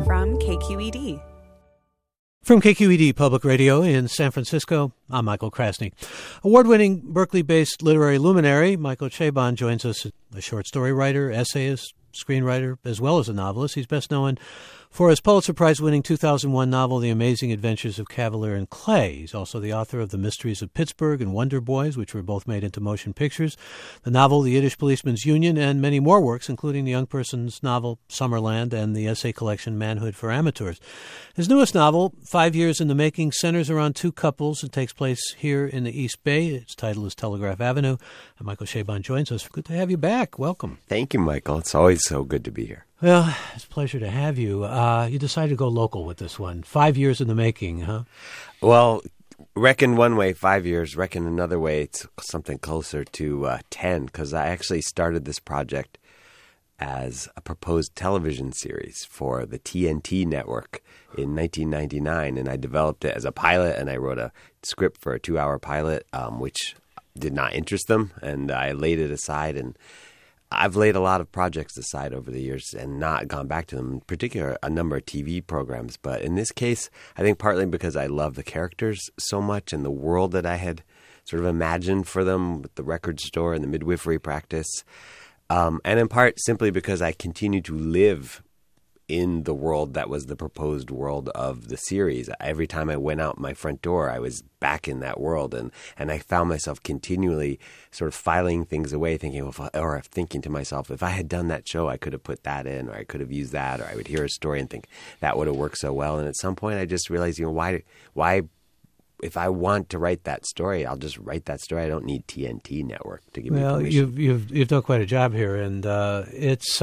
from KQED. From KQED Public Radio in San Francisco, I'm Michael Krasny. Award-winning Berkeley-based literary luminary Michael Chabon joins us, a short story writer, essayist, screenwriter, as well as a novelist. He's best known for his Pulitzer Prize-winning 2001 novel, The Amazing Adventures of Cavalier and Clay. He's also the author of The Mysteries of Pittsburgh and Wonder Boys, which were both made into motion pictures, the novel The Yiddish Policeman's Union, and many more works, including the young person's novel Summerland and the essay collection Manhood for Amateurs. His newest novel, 5 Years in the Making, centers around two couples and takes place here in the East Bay. Its title is Telegraph Avenue. And Michael Chabon joins us. Good to have you back. Welcome. Thank you, Michael. It's always so good to be here. Well, it's a pleasure to have you. You decided to go local with this one. 5 years in the making, huh? Well, reckon one way, 5 years. Reckon another way, it's something closer to 10, because I actually started this project as a proposed television series for the TNT network in 1999, and I developed it as a pilot, and I wrote a script for a 2-hour pilot, which did not interest them, and I laid it aside, and I've laid a lot of projects aside over the years and not gone back to them, in particular a number of TV programs. But in this case, I think partly because I love the characters so much and the world that I had sort of imagined for them with the record store and the midwifery practice, and in part simply because I continue to live in the world that was the proposed world of the series. Every time I went out my front door, I was back in that world, and I found myself continually sort of filing things away, thinking to myself, if I had done that show, I could have put that in, or I could have used that, or I would hear a story and think that would have worked so well. And at some point, I just realized, why? If I want to write that story, I'll just write that story. I don't need TNT network to give me permission. You've done quite a job here, and it's.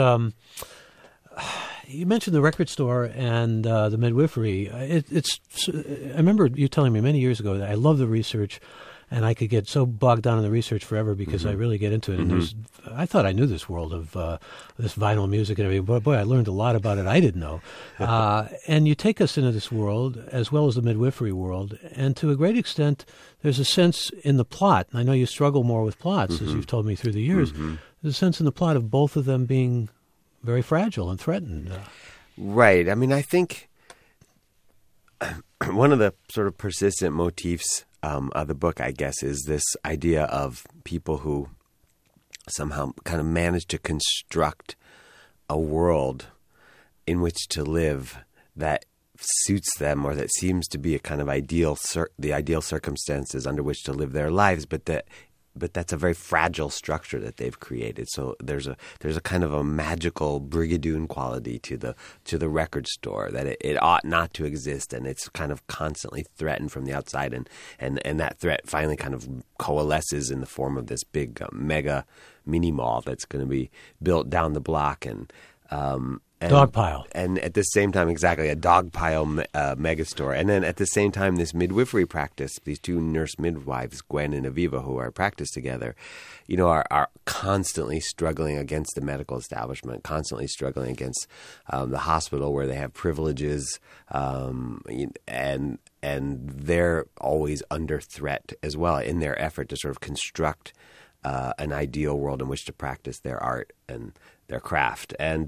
You mentioned the record store and the midwifery. I remember you telling me many years ago that I love the research, and I could get so bogged down in the research forever because I really get into it. And I thought I knew this world of this vinyl music and everything. Boy, I learned a lot about it I didn't know. And you take us into this world as well as the midwifery world, and to a great extent, there's a sense in the plot. And I know you struggle more with plots, as you've told me through the years. There's a sense in the plot of both of them being very fragile and threatened. Right. I mean, I think one of the sort of persistent motifs of the book, I guess, is this idea of people who somehow kind of manage to construct a world in which to live that suits them, or that seems to be a kind of the ideal circumstances under which to live their lives, but that's a very fragile structure that they've created. So there's a kind of a magical brigadoon quality to the record store, that it ought not to exist, and it's kind of constantly threatened from the outside, and that threat finally kind of coalesces in the form of this big mega mini mall that's going to be built down the block, and dog pile. And at the same time, exactly, a dog pile megastore. And then at the same time, this midwifery practice, these two nurse midwives, Gwen and Aviva, who are practiced together, are constantly struggling against the medical establishment, constantly struggling against the hospital where they have privileges, and they're always under threat as well in their effort to sort of construct an ideal world in which to practice their art and their craft. And,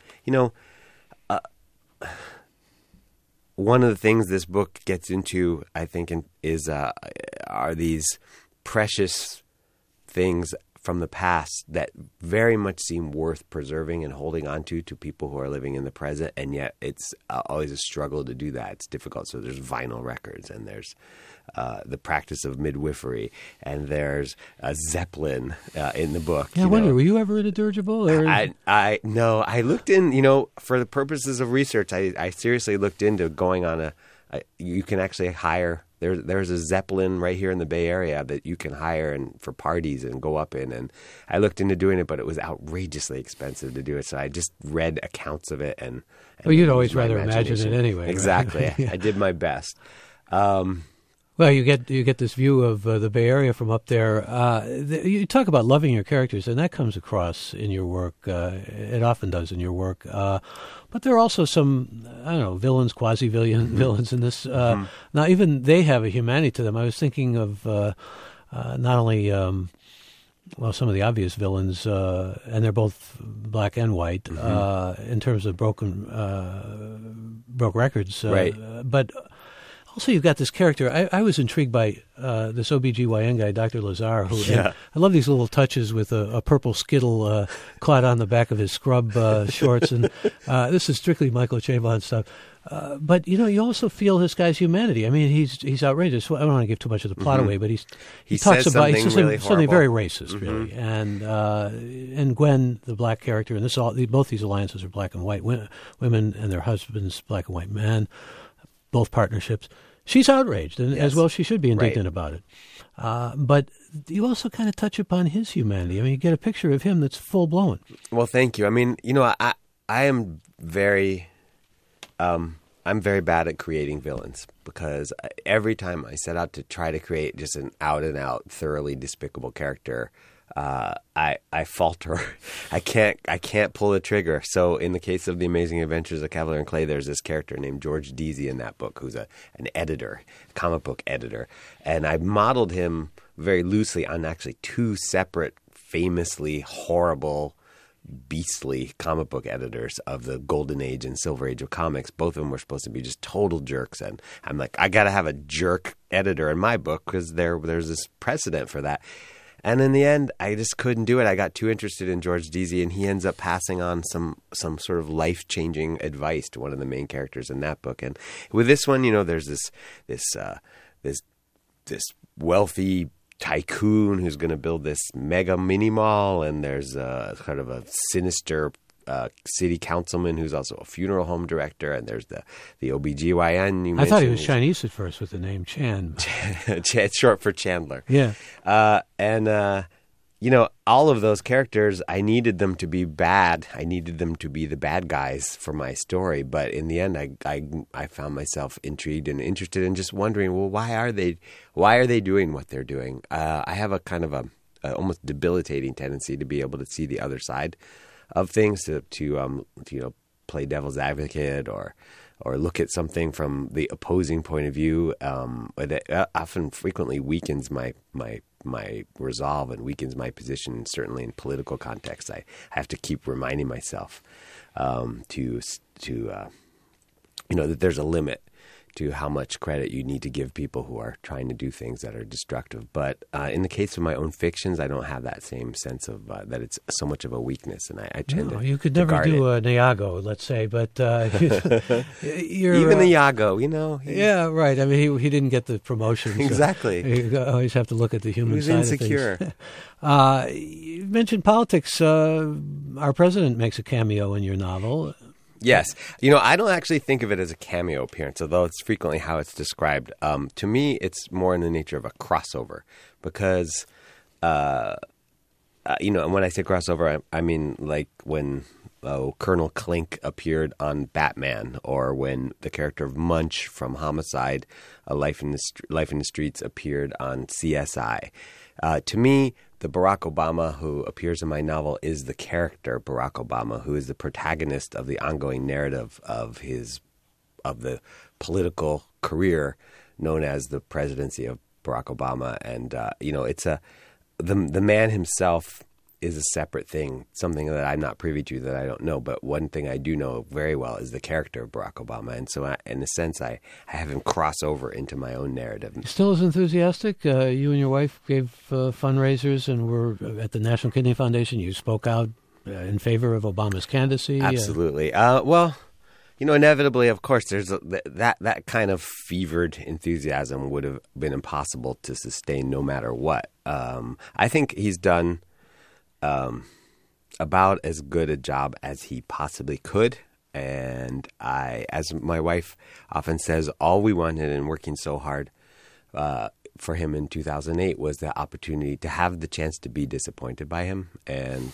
one of the things this book gets into, I think, are these precious things from the past that very much seem worth preserving and holding on to people who are living in the present, and yet it's always a struggle to do that. It's difficult. So there's vinyl records, and there's the practice of midwifery, and there's a Zeppelin in the book. Yeah, I wonder, were you ever in a dirigible? Or? No, I looked in, for the purposes of research, I seriously looked into going on you can actually hire. There's a Zeppelin right here in the Bay Area that you can hire and for parties and go up in. And I looked into doing it, but it was outrageously expensive to do it. So I just read accounts of it. And well, you'd always rather imagine it anyway. Exactly. Right? Yeah. I did my best. Well, you get this view of the Bay Area from up there. You talk about loving your characters, and that comes across in your work. It often does in your work. But there are also some, villains, quasi-villains in this. Now, even they have a humanity to them. I was thinking of not only, some of the obvious villains, and they're both black and white, in terms of broken broke records. Right. But also, you've got this character. I was intrigued by this OBGYN guy, Dr. Lazar, who Yeah. I love these little touches with a purple Skittle caught on the back of his scrub shorts. And this is strictly Michael Chabon stuff. But, you also feel this guy's humanity. I mean, he's outrageous. I don't want to give too much of the plot away, but he talks says about something really something horrible. very racist, really. And Gwen, the black character, and both these alliances are black and white women and their husbands, black and white men. Both partnerships. She's outraged, and as well she should be indignant about it. But you also kind of touch upon his humanity. I mean, you get a picture of him that's full-blown. Well, thank you. I mean, I am very, I'm very bad at creating villains because every time I set out to try to create just an out-and-out, thoroughly despicable character, I falter. I can't pull the trigger. So in the case of The Amazing Adventures of Cavalier and Clay, there's this character named George Deasy in that book who's an editor, comic book editor. And I modeled him very loosely on actually two separate, famously horrible, beastly comic book editors of the golden age and silver age of comics. Both of them were supposed to be just total jerks. And I'm like, I got to have a jerk editor in my book because there's this precedent for that. And in the end, I just couldn't do it. I got too interested in George Deasy, and he ends up passing on some sort of life-changing advice to one of the main characters in that book. And with this one, there's this wealthy tycoon who's going to build this mega mini mall, and there's kind of a sinister city councilman who's also a funeral home director, and there's the OBGYN you mentioned. I thought he was Chinese at first with the name Chan. It's short for Chandler. Yeah. All of those characters, I needed them to be bad. I needed them to be the bad guys for my story. But in the end, I found myself intrigued and interested and just wondering, well, why are they doing what they're doing? I have a kind of a almost debilitating tendency to be able to see the other side of things, to play devil's advocate or look at something from the opposing point of view. It often frequently weakens my resolve and weakens my position. Certainly in political context, I have to keep reminding myself that there's a limit to how much credit you need to give people who are trying to do things that are destructive. But in the case of my own fictions, I don't have that same sense of that it's so much of a weakness, and I tend to. You could never do it. a Niago, let's say, but you're even the Iago, yeah, right. I mean, he didn't get the promotion. So exactly. you always have to look at the human He was side insecure. of things. You mentioned politics. Our president makes a cameo in your novel. Yes. I don't actually think of it as a cameo appearance, although it's frequently how it's described. To me, it's more in the nature of a crossover because, when I say crossover, I mean like when Colonel Klink appeared on Batman, or when the character of Munch from Homicide, A Life in the Streets appeared on CSI. To me, the Barack Obama who appears in my novel is the character Barack Obama, who is the protagonist of the ongoing narrative of the political career known as the presidency of Barack Obama. And it's the man himself is a separate thing, something that I'm not privy to, that I don't know. But one thing I do know very well is the character of Barack Obama. And so in a sense, I have him cross over into my own narrative. Still as enthusiastic? You and your wife gave fundraisers and were at the National Kidney Foundation. You spoke out in favor of Obama's candidacy. Absolutely. Inevitably, of course, there's that kind of fevered enthusiasm would have been impossible to sustain no matter what. I think he's done about as good a job as he possibly could. And as my wife often says, all we wanted in working so hard for him in 2008 was the opportunity to have the chance to be disappointed by him. And,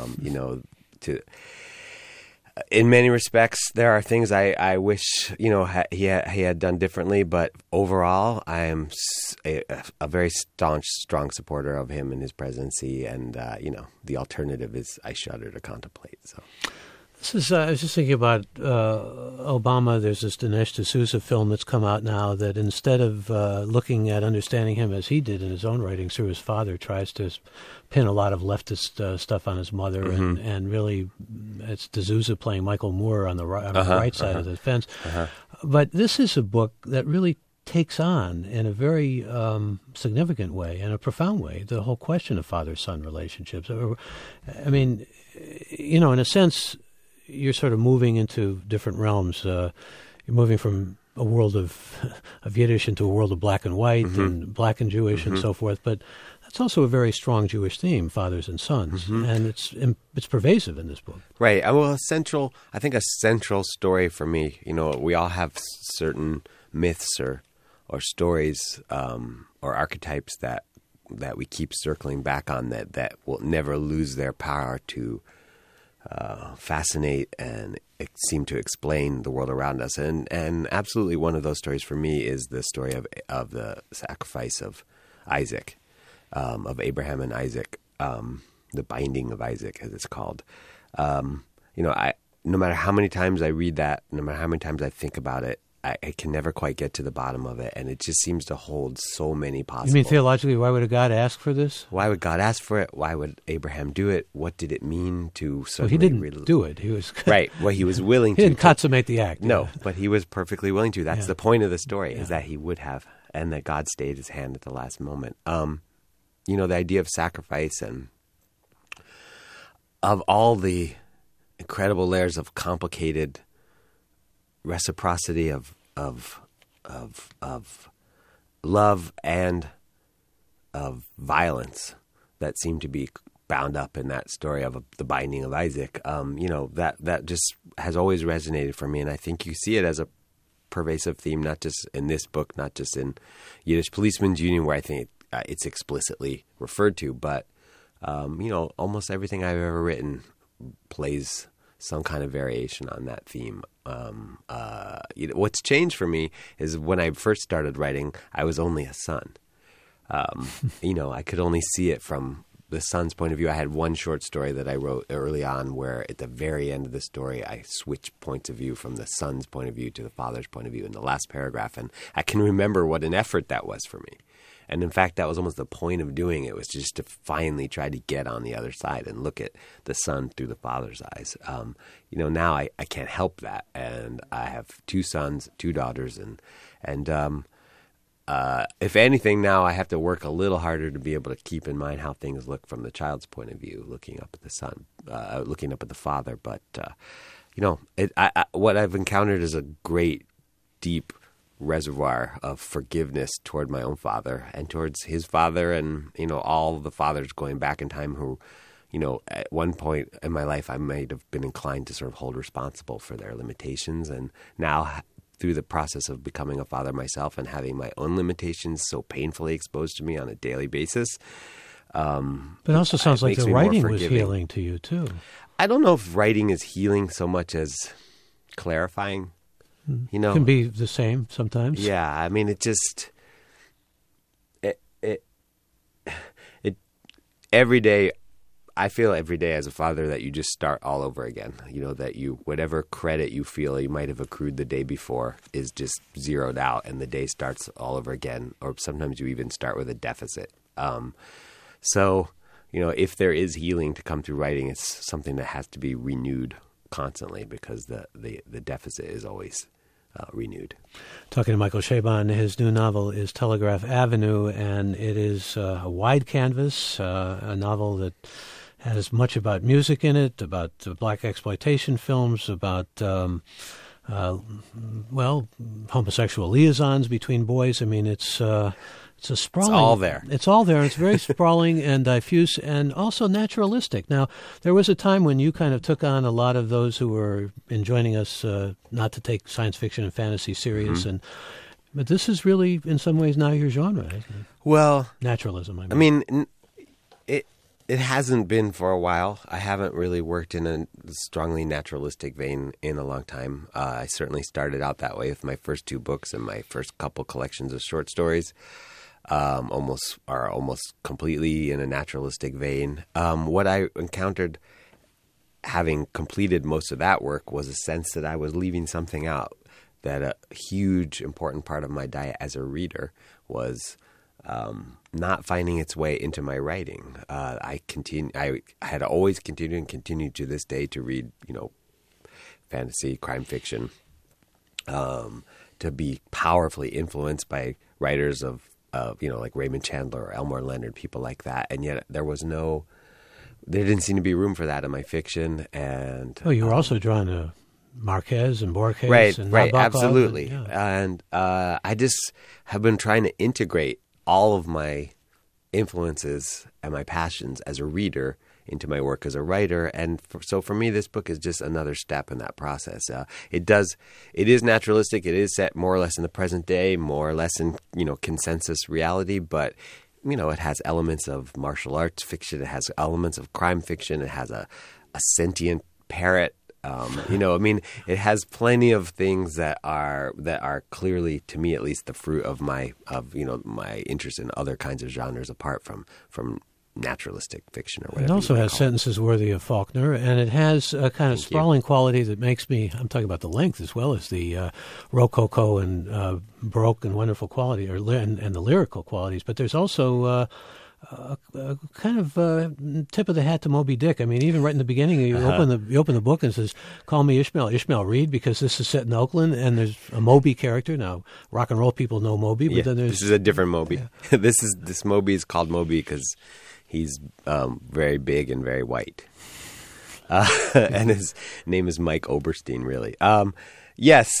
in many respects, there are things I wish, he had done differently. But overall, I am a very strong supporter of him and his presidency. And, the alternative is I shudder to contemplate. So. I was just thinking about Obama. There's this Dinesh D'Souza film that's come out now that instead of looking at understanding him as he did in his own writing through his father, tries to pin a lot of leftist stuff on his mother, and really it's D'Souza playing Michael Moore on the right side of the fence. But this is a book that really takes on in a very significant way, in a profound way, the whole question of father-son relationships. I mean, in a sense, you're sort of moving into different realms. You're moving from a world of Yiddish into a world of black and white and black and Jewish and so forth. But that's also a very strong Jewish theme, fathers and sons, and it's pervasive in this book. Right. Well, a central story for me. We all have certain myths or stories or archetypes that we keep circling back on that will never lose their power to fascinate and seem to explain the world around us. And absolutely one of those stories for me is the story of the sacrifice of Isaac, of Abraham and Isaac, the binding of Isaac, as it's called. No matter how many times I read that, no matter how many times I think about it, I can never quite get to the bottom of it, and it just seems to hold so many possible. You mean theologically, why would a God ask for this? Why would God ask for it? Why would Abraham do it? What did it mean to suddenly... Well, he didn't do it. He was... Right. Well, he was willing to. He didn't consummate the act. No, but he was perfectly willing to. That's the point of the story, is that he would have, and that God stayed his hand at the last moment. The idea of sacrifice and of all the incredible layers of complicated reciprocity of love and of violence that seem to be bound up in that story of the binding of Isaac. That just has always resonated for me, and I think you see it as a pervasive theme, not just in this book, not just in Yiddish Policeman's Union, where I think it's explicitly referred to, but almost everything I've ever written plays some kind of variation on that theme. What's changed for me is when I first started writing, I was only a son. I could only see it from the son's point of view. I had one short story that I wrote early on where at the very end of the story, I switched points of view from the son's point of view to the father's point of view in the last paragraph. And I can remember what an effort that was for me. And in fact, that was almost the point of doing it, was just to finally try to get on the other side and look at the son through the father's eyes. Now I can't help that. And I have 2 sons, 2 daughters. And if anything, now I have to work a little harder to be able to keep in mind how things look from the child's point of view, looking up at the son, looking up at the father. But, what I've encountered is a great, deep reservoir of forgiveness toward my own father and towards his father, and all the fathers going back in time who, at one point in my life I might have been inclined to sort of hold responsible for their limitations, and now through the process of becoming a father myself and having my own limitations so painfully exposed to me on a daily basis. But it also sounds like the writing was healing to you too. I don't know if writing is healing so much as clarifying. It can be the same sometimes. Yeah, I mean, it every day, I feel every day as a father that you just start all over again. That whatever credit you feel you might have accrued the day before is just zeroed out, and the day starts all over again. Or sometimes you even start with a deficit. So, if there is healing to come through writing, it's something that has to be renewed constantly, because the deficit is always renewed. Talking to Michael Chabon, his new novel is Telegraph Avenue, and it is a wide canvas, a novel that has much about music in it, about black exploitation films, about homosexual liaisons between boys. I mean, it's a sprawling. It's all there. It's all there. It's very sprawling and diffuse, and also naturalistic. Now, there was a time when you kind of took on a lot of those who were enjoining us not to take science fiction and fantasy serious, but this is really, in some ways, now your genre. Isn't it? Well, naturalism. I mean, it hasn't been for a while. I haven't really worked in a strongly naturalistic vein in a long time. I certainly started out that way with my first 2 books and my first couple collections of short stories. Almost completely in a naturalistic vein. What I encountered having completed most of that work was a sense that I was leaving something out, that a huge, important part of my diet as a reader was not finding its way into my writing. I had always continued and continue to this day to read, fantasy, crime fiction, to be powerfully influenced by writers of like Raymond Chandler or Elmore Leonard, people like that. And yet there didn't seem to be room for that in my fiction. And you were also drawn to Marquez and Borges, right, and right, Nabokov, absolutely. and I just have been trying to integrate all of my influences and my passions as a reader into my work as a writer. And so for me, this book is just another step in that process. It is naturalistic. It is set more or less in the present day, more or less in, consensus reality, but it has elements of martial arts fiction. It has elements of crime fiction. It has a sentient parrot. It has plenty of things that are clearly, to me at least, the fruit of my interest in other kinds of genres apart from naturalistic fiction or whatever. It also has sentences worthy of Faulkner, and it has a kind of sprawling quality that makes me, I'm talking about the length as well as the rococo and Baroque and wonderful quality, and the lyrical qualities, but there's also a kind of tip of the hat to Moby Dick. I mean, even right in the beginning, you open the book and it says, "Call me Ishmael Reed," because this is set in Oakland, and there's a Moby character. Now, rock and roll people know Moby, but then this is a different Moby. Yeah. This Moby is called Moby because he's very big and very white, and his name is Mike Oberstein. Really, yes,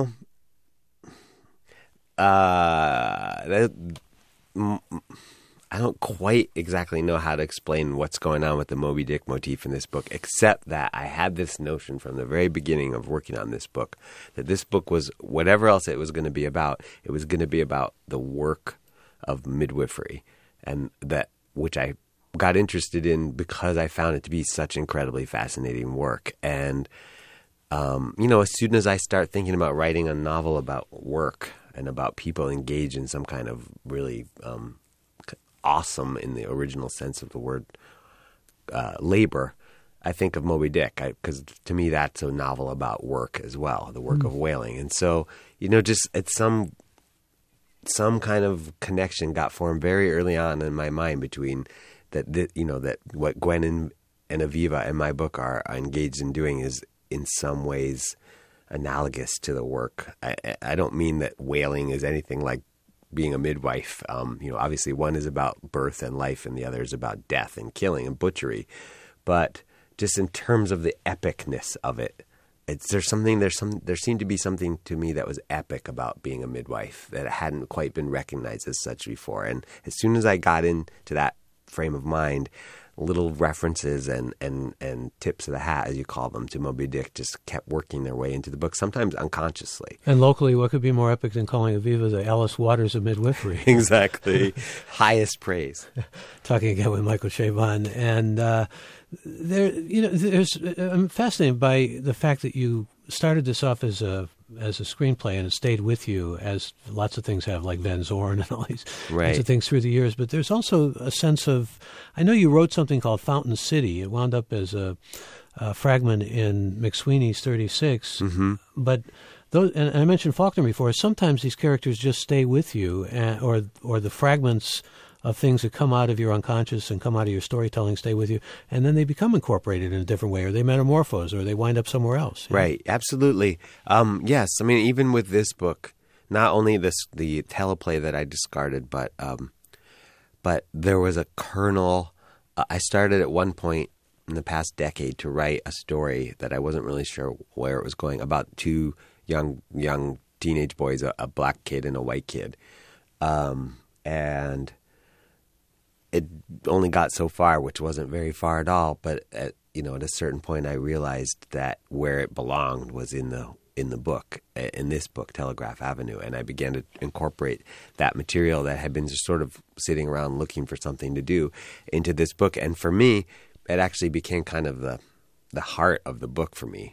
I don't quite exactly know how to explain what's going on with the Moby Dick motif in this book, except that I had this notion from the very beginning of working on this book, that this book was, whatever else it was going to be about, it was going to be about the work of midwifery, and which I got interested in because I found it to be such incredibly fascinating work. And, as soon as I start thinking about writing a novel about work and about people engaged in some kind of really awesome, in the original sense of the word, labor, I think of Moby Dick, because to me that's a novel about work as well, the work of whaling. And so, just at some kind of connection got formed very early on in my mind between that what Gwen and Aviva in my book are engaged in doing is in some ways analogous to the work. I don't mean that whaling is anything like being a midwife. Obviously one is about birth and life and the other is about death and killing and butchery. But just in terms of the epicness of it, there seemed to be something to me that was epic about being a midwife that hadn't quite been recognized as such before. And as soon as I got into that frame of mind, little references and tips of the hat, as you call them, to Moby Dick just kept working their way into the book, sometimes unconsciously. And locally, what could be more epic than calling Aviva the Alice Waters of midwifery? Exactly. Highest praise. Talking again with Michael Chabon. And I'm fascinated by the fact that you started this off as a screenplay, and it stayed with you, as lots of things have, like Van Zorn and all these kinds of things through the years. But there's also a sense of, I know you wrote something called Fountain City. It wound up as a fragment in McSweeney's 36. Mm-hmm. But those, and I mentioned Faulkner before, sometimes these characters just stay with you, or the fragments of things that come out of your unconscious and come out of your storytelling stay with you, and then they become incorporated in a different way, or they metamorphose, or they wind up somewhere else. Right, absolutely. Yes, I mean, even with this book, not only the teleplay that I discarded, but there was a kernel. I started at one point in the past decade to write a story that I wasn't really sure where it was going, about two young teenage boys, a black kid and a white kid, and it only got so far, which wasn't very far at all. But at a certain point, I realized that where it belonged was in the book, in this book, Telegraph Avenue, and I began to incorporate that material that had been just sort of sitting around looking for something to do into this book. And for me, it actually became kind of the heart of the book for me.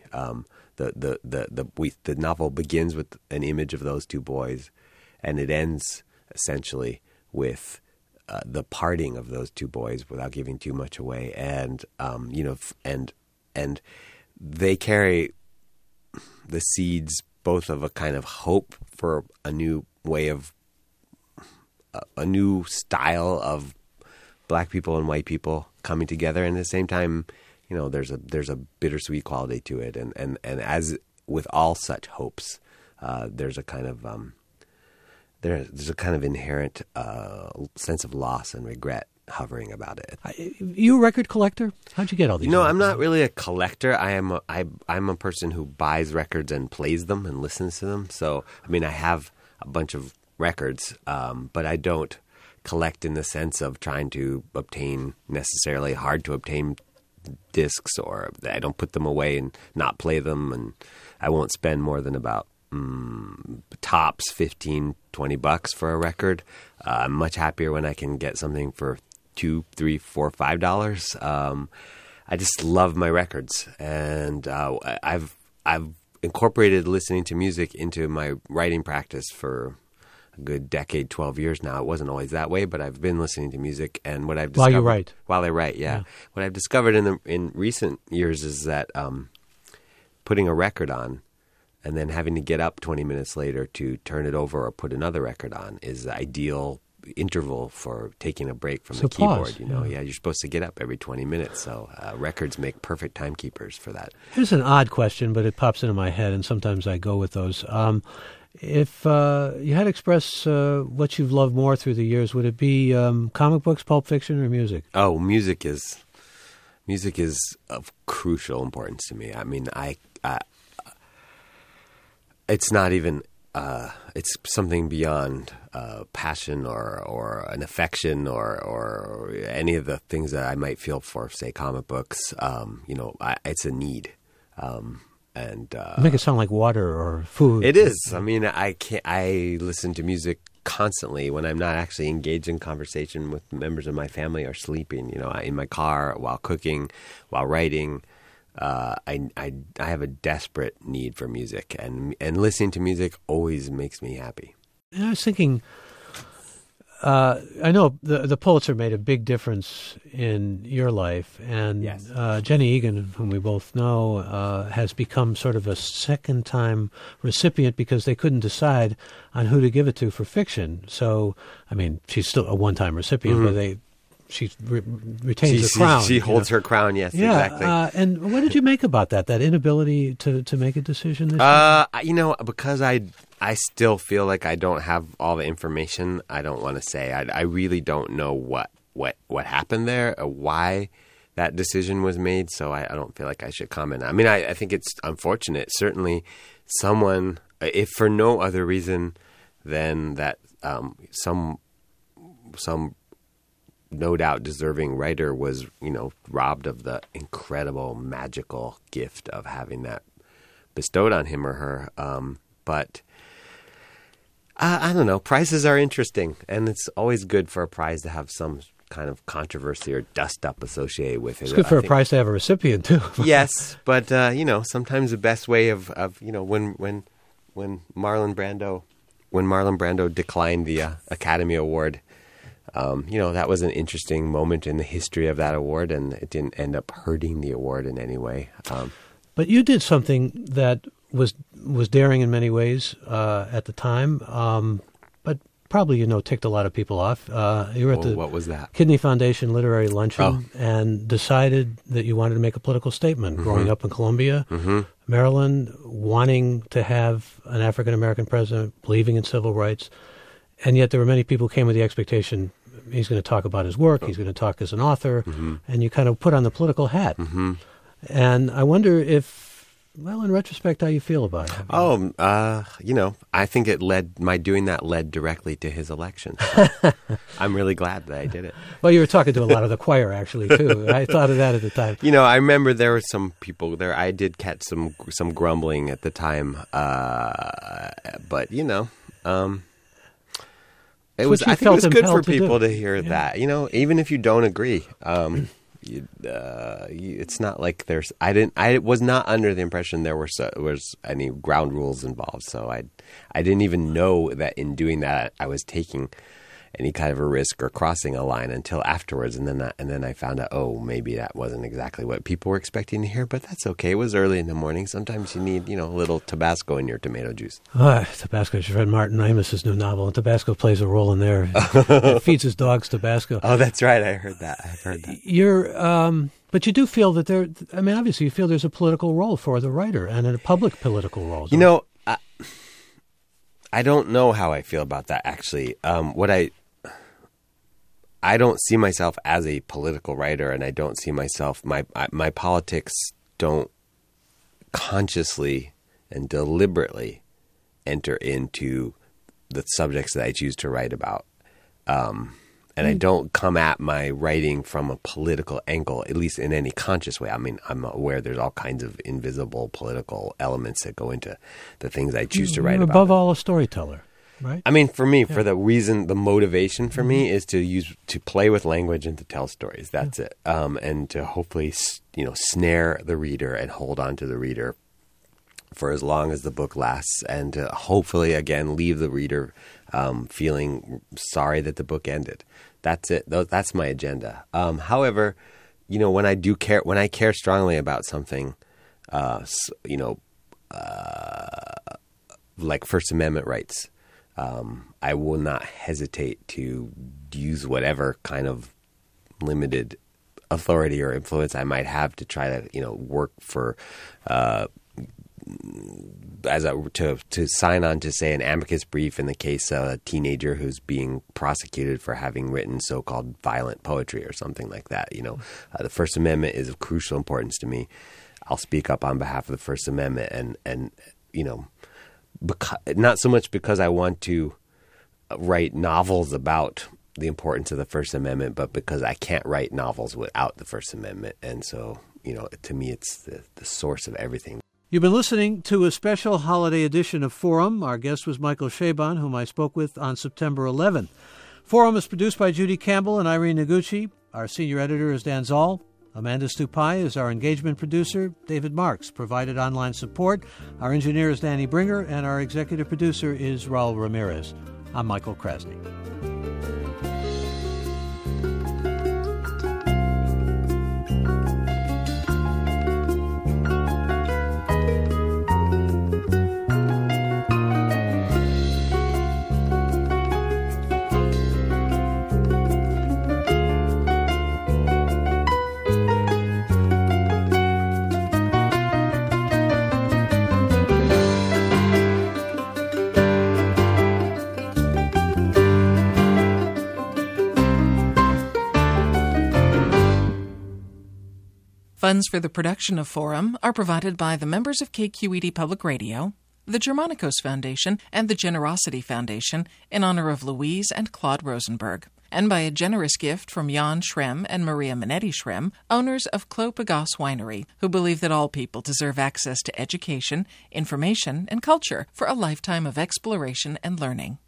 The novel begins with an image of those two boys, and it ends essentially with the parting of those two boys, without giving too much away, and and they carry the seeds both of a kind of hope for a new way of a new style of black people and white people coming together, and at the same time, there's a bittersweet quality to it, and as with all such hopes, there's a kind of there's a kind of inherent sense of loss and regret hovering about it. You a record collector? How'd you get all these? No, I'm not really a collector. I'm a person who buys records and plays them and listens to them. So, I mean, I have a bunch of records, but I don't collect in the sense of trying to obtain necessarily hard to obtain discs, or I don't put them away and not play them, and I won't spend more than about tops $15, $20 for a record. I'm much happier when I can get something for $2, $3, $4, $5. I just love my records, and I've incorporated listening to music into my writing practice for a good decade, 12 years now. It wasn't always that way, but I've been listening to music, and what I've discovered while I write, yeah. What I've discovered in recent years is that putting a record on and then having to get up 20 minutes later to turn it over or put another record on is the ideal interval for taking a break from the keyboard. Pause, you're supposed to get up every 20 minutes, so records make perfect timekeepers for that. Here's an odd question, but it pops into my head, and sometimes I go with those. If you had to express what you've loved more through the years, would it be comic books, Pulp Fiction, or music? Oh, music is of crucial importance to me. I mean, it's not even it's something beyond passion or an affection or any of the things that I might feel for, say, comic books. It's a need. And you make it sound like water or food. It is. I mean, I listen to music constantly when I'm not actually engaged in conversation with members of my family or sleeping. In my car, while cooking, while writing. I have a desperate need for music, and listening to music always makes me happy. And I was thinking, I know the Pulitzer made a big difference in your life, and yes. Jenny Egan, whom we both know, has become sort of a second-time recipient because they couldn't decide on who to give it to for fiction. So, I mean, she's still a one-time recipient, but she retains the crown. She holds her crown, yes, exactly. And what did you make about that inability to make a decision? Because I still feel like I don't have all the information. I don't want to say. I really don't know what happened there, or why that decision was made, so I don't feel like I should comment. I mean, I think it's unfortunate. Certainly someone, if for no other reason than that some no doubt deserving writer was, robbed of the incredible, magical gift of having that bestowed on him or her. But I don't know. Prizes are interesting, and it's always good for a prize to have some kind of controversy or dust-up associated with it. It's good for a prize to have a recipient, too. Yes, but, sometimes the best way of when Marlon Brando declined the Academy Award, that was an interesting moment in the history of that award, and it didn't end up hurting the award in any way. But you did something that was daring in many ways at the time, but probably ticked a lot of people off. You were at the what was that? Kidney Foundation Literary Luncheon and decided that you wanted to make a political statement. Growing up in Columbia, Maryland, wanting to have an African American president, believing in civil rights, and yet there were many people who came with the expectation he's going to talk about his work, he's going to talk as an author, and you kind of put on the political hat. And I wonder if, in retrospect, how you feel about it. I think my doing that led directly to his election. So I'm really glad that I did it. Well, you were talking to a lot of the choir, actually, too. I thought of that at the time. I remember there were some people there. I did catch some grumbling at the time. But, I think it was good for people to hear that. Even if you don't agree, it's not like there's. I was not under the impression there was any ground rules involved. So I didn't even know that in doing that I was taking any kind of a risk or crossing a line until afterwards. And then I found out, oh, maybe that wasn't exactly what people were expecting to hear, but that's okay. It was early in the morning. Sometimes you need, a little Tabasco in your tomato juice. Tabasco. I just read Martin Amis's new novel, and Tabasco plays a role in there. He feeds his dogs Tabasco. Oh, that's right. I've heard that. But you do feel that obviously you feel there's a political role for the writer and a public political role. I don't know how I feel about that, actually. I don't see myself as a political writer, and I don't see myself, my politics don't consciously and deliberately enter into the subjects that I choose to write about. And I don't come at my writing from a political angle, at least in any conscious way. I mean, I'm aware there's all kinds of invisible political elements that go into the things I choose to write about. Above all, a storyteller, right? I mean, for me, for the motivation for me is to play with language and to tell stories. That's it. And to hopefully, snare the reader and hold on to the reader for as long as the book lasts, and to hopefully, again, leave the reader feeling sorry that the book ended. That's it. That's my agenda. However, when I care strongly about something, like First Amendment rights, I will not hesitate to use whatever kind of limited authority or influence I might have to try to, work for, to sign on to, say, an amicus brief in the case of a teenager who's being prosecuted for having written so-called violent poetry or something like that. The First Amendment is of crucial importance to me. I'll speak up on behalf of the First Amendment, and not so much because I want to write novels about the importance of the First Amendment, but because I can't write novels without the First Amendment. And so, to me, it's the source of everything. You've been listening to a special holiday edition of Forum. Our guest was Michael Chabon, whom I spoke with on September 11th. Forum is produced by Judy Campbell and Irene Noguchi. Our senior editor is Dan Zoll. Amanda Stupai is our engagement producer. David Marks provided online support. Our engineer is Danny Bringer, and our executive producer is Raul Ramirez. I'm Michael Krasny. Funds for the production of Forum are provided by the members of KQED Public Radio, the Germanicos Foundation, and the Generosity Foundation in honor of Louise and Claude Rosenberg, and by a generous gift from Jan Schrem and Maria Minetti Schrem, owners of Clos Pegase Winery, who believe that all people deserve access to education, information, and culture for a lifetime of exploration and learning.